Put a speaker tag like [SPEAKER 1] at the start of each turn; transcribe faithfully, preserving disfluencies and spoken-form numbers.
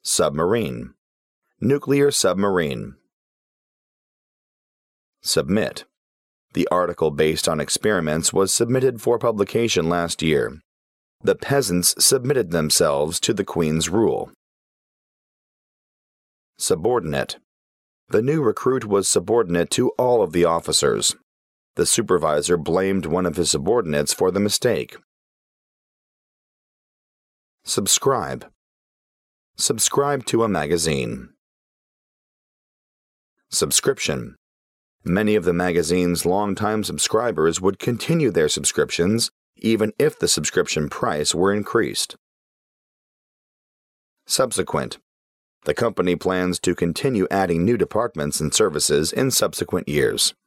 [SPEAKER 1] Submarine. Nuclear submarine. Submit. The article based on experiments was submitted for publication last year. The peasants submitted themselves to the Queen's rule. Subordinate. The new recruit was subordinate to all of the officers. The supervisor blamed one of his subordinates for the mistake. Subscribe. Subscribe to a magazine. Subscription. Many of the magazine's longtime subscribers would continue their subscriptions even if the subscription price were increased. Subsequent. The company plans to continue adding new departments and services in subsequent years.